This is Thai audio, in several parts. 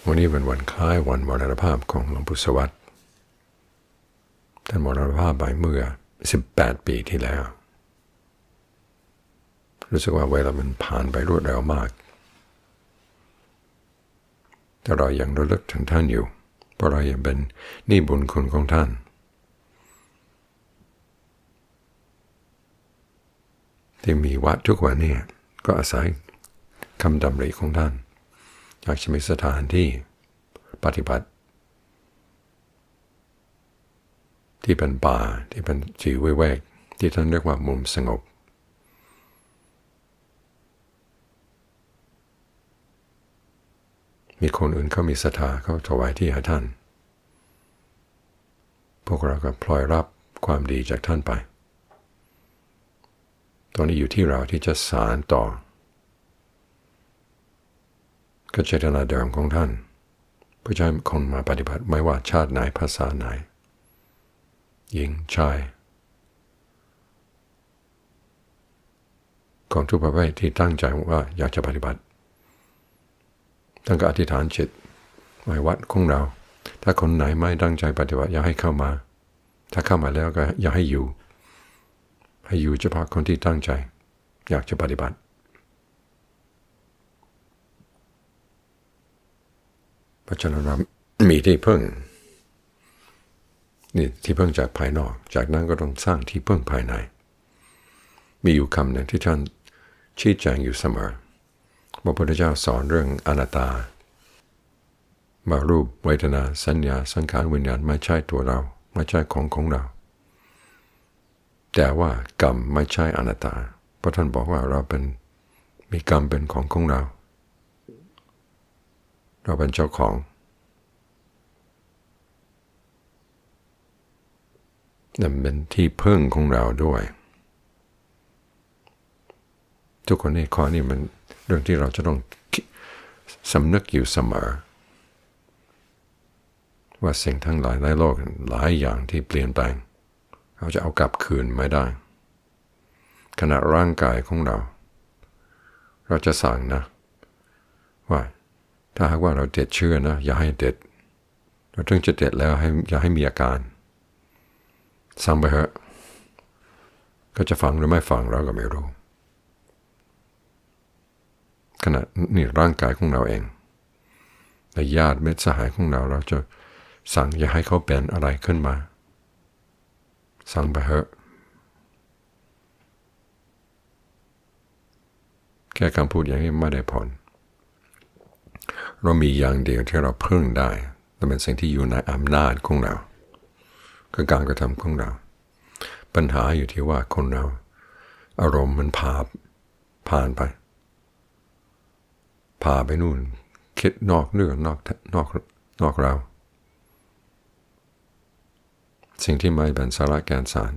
วันนี้เป็นวันคล้ายวันมรณภาพของหลวงปู่สวัสดิ์ท่านมรณภาพไปเมื่อ18 ปีที่แล้วรู้สึกว่าเวลามันผ่านไปรวดเร็วมากแต่เรายังระลึกถึงท่านอยู่เพราะเรายังเป็นหนี้บุญคุณของท่านที่มีวัดทุกวันนี้ก็อาศัยคำดำริของท่านอยากจะมีสถานที่ปฏิบัติที่เป็นป่าที่เป็นจีวิเวกที่ท่านเรียกว่ามุมสงบมีคนอื่นเขามีศรัทธาเขาถวายที่ให้ท่านพวกเราก็พลอยรับความดีจากท่านไปตอนนี้อยู่ที่เราที่จะสานต่อก็เจตนาเดิมของท่านเพื่อให้คนมาปฏิบัติไม่ว่าชาติไหนภาษาไหนหญิงชายของทุกประเภทที่ตั้งใจว่าอยากจะปฏิบัติตั้งก็อธิษฐานจิตไว้วัดของเราถ้าคนไหนไม่ตั้งใจปฏิบัติอย่าให้เข้ามาถ้าเข้ามาแล้วก็อย่าให้อยู่เฉพาะคนที่ตั้งใจอยากจะปฏิบัติเพราะฉะนั้นเรามีที่พึ่งนี่ที่พึ่งจากภายนอกจากนั้นก็ต้องสร้างที่พึ่งภายในมีอยู่คำหนึ่งที่ท่านชี้แจงอยู่เสมอพระพุทธเจ้าสอนเรื่องอนัตตาว่ารูปเวทนาสัญญาสังขารวิญญาณไม่ใช่ตัวเราไม่ใช่ของเราแต่ว่ากรรมไม่ใช่อนัตตาเพราะท่านบอกว่าเรามีกรรมเป็นของเราเราเป็นเจ้าของนั่นเป็นที่พึ่งของเราด้วยทุกคนในข้อนี้มันเรื่องที่เราจะต้องสำนึกอยู่เสมอว่าสิ่งทั้งหลายในโลกหลายอย่างที่เปลี่ยนแปลงเราจะเอากลับคืนไม่ได้ขณะร่างกายของเราจะสั่งนะว่าถ้าหากว่าเราเด็ดเชื้อนะอย่าให้เด็ดเราถึงจะเด็ดแล้วอย่าให้มีอาการสั่งไปเถอะก็จะฟังหรือไม่ฟังเราก็ไม่รู้ขณะนี่ร่างกายของเราเองในญาติเม็ดสหายของเราจะสั่งอย่าให้เขาเป็นอะไรขึ้นมาสั่งไปเถอะแค่คำพูดอย่างนี้ไม่ได้ผลเรามีอย่างเดียวที่เราพึ่งได้แต่เป็นสิ่งที่อยู่ในอำนาจของเราคือการกระทำของเราปัญหาอยู่ที่ว่าคนเราอารมณ์มันผ่านไปพาไปนู่นคิดนอกเรื่องนอกเราสิ่งที่ไม่เป็นสาระแก่นสาร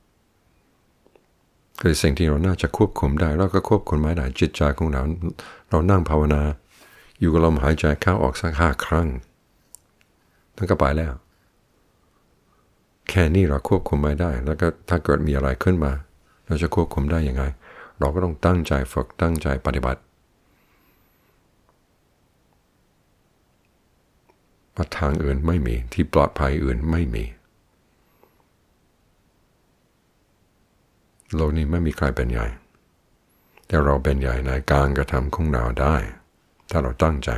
คือสิ่งที่เราน่าจะควบคุมได้เราก็ควบคุมไม่ได้จิตใจของเรานั่งภาวนาอยู่กับลมหายใจเข้าออกสัก5 ครั้งนั่นก็ไปแล้วแค่นี้เราควบคุมไม่ได้แล้วก็ถ้าเกิดมีอะไรขึ้นมาเราจะควบคุมได้ยังไงเราก็ต้องตั้งใจฝึกตั้งใจปฏิบัติว่าทางอื่นไม่มีที่ปลอดภัยอื่นไม่มีโลกนี้ไม่มีใครเป็นใหญ่แต่เราเป็นใหญ่ในการกระทำของเราได้ถ้าเราตั้งใจ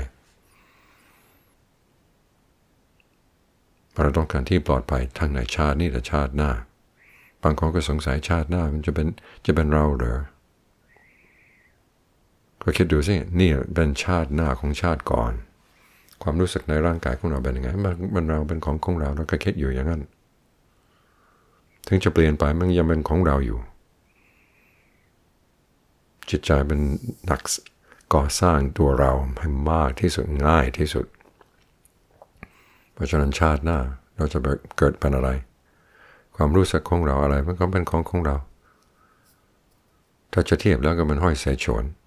เราต้องการที่ปลอดภัยทั้งในชาตินี้และชาติหน้าบางคนก็สงสัยชาติหน้ามันจะเป็นเราเหรอก็คิดดูสินี่เป็นชาติหน้าของชาติก่อนความรู้สึกในร่างกายของเราเป็นยังไงมันเราเป็นของเราก็คิดอยู่อย่างนั้นถึงจะเปลี่ยนไปมันยังเป็นของเราอยู่จิตใจเป็นนักก่อสร้างตัวเราให้มากที่สุดง่ายที่สุดเพราะฉะนั้นชาติหน้าเราจะเกิดเป็นอะไรความรู้สึกของเราอะไรมันก็เป็นของเราถ้าจะเทียบแล้วก็มันห้อยเสฉวน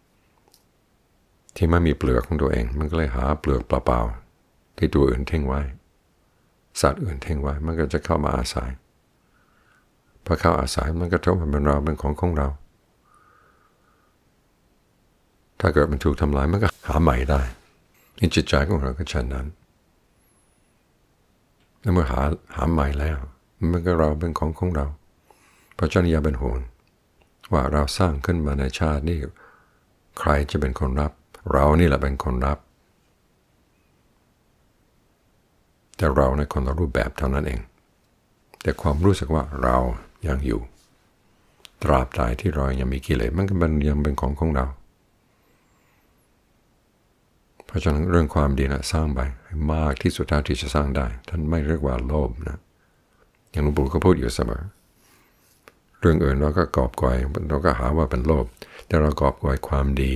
ที่ไม่มีเปลือกของตัวเองมันก็เลยหาเปลือกเปล่าๆที่ตัวอื่นทิ้งไว้สัตว์อื่นทิ้งไว้มันก็จะเข้ามาอาศัยพอเข้าอาศัยมันก็ถือว่าเป็นเราเป็นของเราถ้าเกิดมันถูกทำลายมันก็หาใหม่ได้นี่จิตใจของเราก็เช่นนั้นแล้วเมื่อหาใหม่แล้วมันก็เราเป็นของเราเพราะฉะนั้นอย่าเป็นห่วงว่าเราสร้างขึ้นมาในชาตินี้ใครจะเป็นคนรับเรานี่แหละเป็นคนรับแต่เราในคนละรูปแบบเท่านั้นเองแต่ความรู้สึกว่าเรายังอยู่ตราบใดที่เรายังมีกิเลสมันก็ยังเป็นของเราเพราะฉะนั้นเรื่องความดีนะสร้างไปให้มากที่สุดเท่าที่จะสร้างได้ท่านไม่เรียกว่าโลภนะอย่างหลวงปู่ก็พูดอยู่เสมอเรื่องอื่นเราก็กอบกวยเราก็หาว่าเป็นโลภแต่เรากอบกวยความดี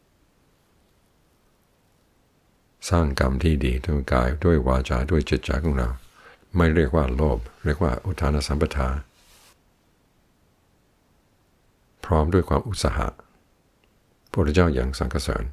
สร้างกรรมที่ดีด้วยกายด้วยวาจาด้วยจิตใจของเราไม่เรียกว่าโลภเรียกว่าอุทานสัมปทาพร้อมด้วยความอุตสาหะพระพุทธเจ้าอย่างสังกเสริญ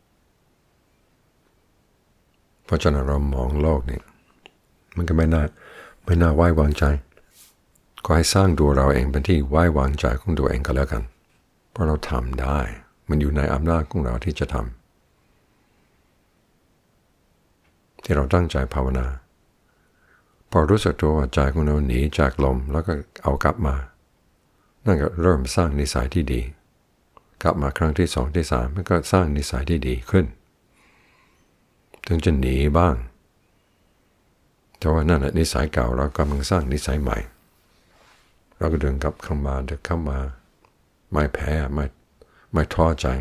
เพราะฉะนั้นเรามองโลกนี่มันก็ไม่น่าไว้วางใจก็ให้สร้างตัวเราเองเป็นที่ไว้วางใจของตัวเองก็แล้วกันเพราะเราทำได้มันอยู่ในอำนาจของเราที่จะทำที่เราตั้งใจภาวนาพอรู้สึกตัวว่าใจของเราหนีจากลมแล้วก็เอากลับมานั่นก็เริ่มสร้างนิสัยที่ดีกลับมาครั้งที่สองที่สามมันก็สร้างนิสัยที่ดีขึ้นถึงจะหนีบ้างแต่ว่านั่นแหละนิสัยเก่าเรากำลังสร้างนิสัยใหม่เราก็เดินกลับเข้ามาไม่แพ้ไม่ท้อใจ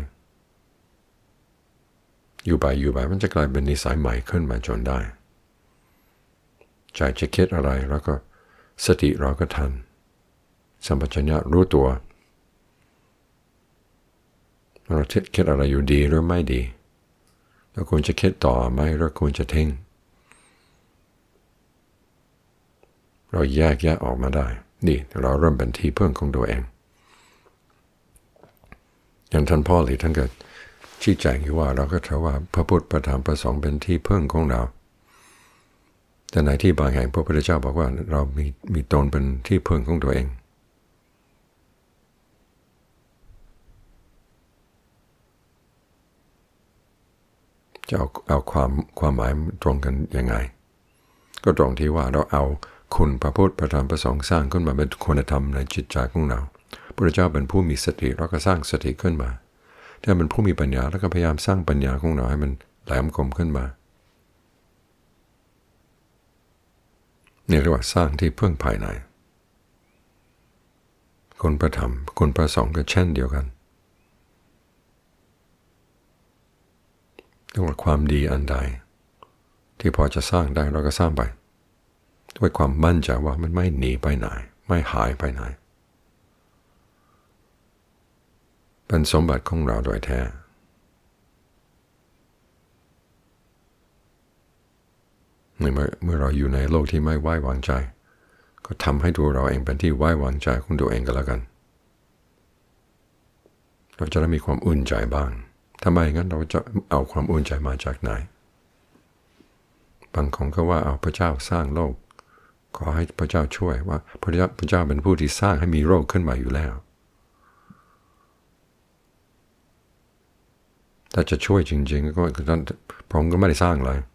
อยู่ไปมันจะกลายเป็นนิสัยใหม่ขึ้นมาจนได้ใจจะคิดอะไรแล้วก็สติเราก็ทันสัมปชัญญะรู้ตัวเราคิดอะไรอยู่ดีหรือไม่ดีเราควรจะคิดต่อไหมหรือควรจะทิ้งเราแยกออกมาได้นี่เราเริ่มเป็นที่พึ่งของตัวเองอย่างท่านพ่อหลีท่านก็ชี้แจงอยู่ว่าเราก็ถือว่าพระพุทธพระธรรมพระสงฆ์เป็นที่พึ่งของเราแต่ในที่บางแห่งพระพุทธเจ้าบอกว่าเรามีตนเป็นที่พึ่งของตัวเองจะเอาความหมายตรงกันยังไงก็ตรงที่ว่าเราเอาคุณพระพุทธพระธรรมพระสงฆ์สร้างขึ้นมาเป็นคุณธรรมในจิตใจของเราพระเจ้าเป็นผู้มีสติเราก็สร้างสติขึ้นมาถ้าเป็นผู้มีปัญญาแล้วก็พยายามสร้างปัญญาของเราให้มันแหลมคมขึ้นมานี่เรียกว่าสร้างที่พึ่งภายในคุณพระธรรมคุณพระสงฆ์ก็เช่นเดียวกันเรียกว่าความดีอันใดที่พอจะสร้างได้เราก็สร้างไปด้วยความมั่นใจว่ามันไม่หนีไปไหนไม่หายไปไหนเป็นสมบัติของเราโดยแท้เมื่อเราอยู่ในโลกที่ไม่ไว้วางใจก็ทำให้ตัวเราเองเป็นที่ไว้วางใจของตัวเองก็แล้วกันเราจะได้มีความอุ่นใจบ้างทำไมงั้นเราจะเอาความอุ่นใจมาจากไหนบางคนก็ว่าเอาพระเจ้าสร้างโลกขอให้พระเจ้าช่วยว่าพระเจ้าเป็นผู้ที่สร้างให้มีโลกขึ้นมาอยู่แล้วถ้าจะช่วยจริงๆก็พระองค์ก็ไม่ได้สร้างเลย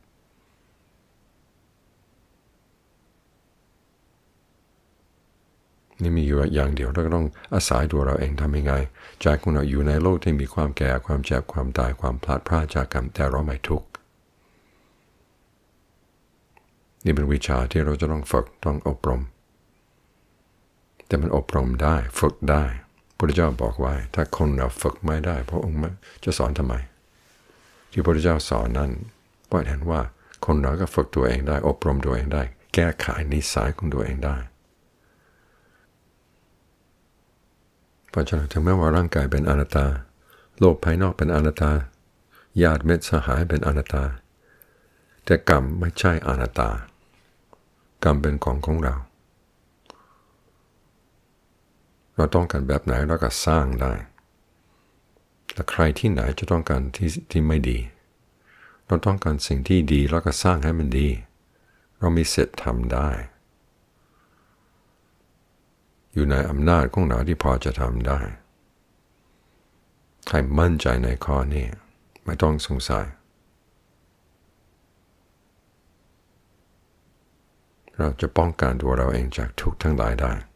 นี่มีอยู่อย่างเดียวเราก็ต้องอาศัยตัวเราเองทำยังไงใจของเราอยู่ในโลกที่มีความแก่ความเจ็บความตายความพลาดพลาดจากกรรมแต่เราไม่ทุกข์นี่เป็นวิชาที่เราจะต้องฝึกต้องอบรมแต่มันอบรมได้ฝึกได้พระพุทธเจ้าบอกไว้ถ้าคนเราฝึกไม่ได้พระองค์จะสอนทำไมที่พระพุทธเจ้าสอนนั้นเพราะเห็นว่าคนเราก็ฝึกตัวเองได้อบรมตัวเองได้แก้ไขนิสัยของตัวเองได้เพราะฉะนั้นถึงแม้ว่าร่างกายเป็นอนัตตาโลกภายนอกเป็นอนัตตาญาติมิตรสหายเป็นอนัตตาแต่กรรมไม่ใช่อนัตตากรรมเป็นของเราเราต้องการแบบไหนเราก็สร้างได้แต่ใครที่ไหนจะต้องการที่ไม่ดีเราต้องการสิ่งที่ดีเราก็สร้างให้มันดีเรามีสิทธิ์ทำได้อยู่ในอำนาจของเราที่พอจะทำได้ใครมั่นใจในข้อนี้ไม่ต้องสงสัยเราจะป้องกันตัวเราเองจากทุกข์ทั้งหลายได้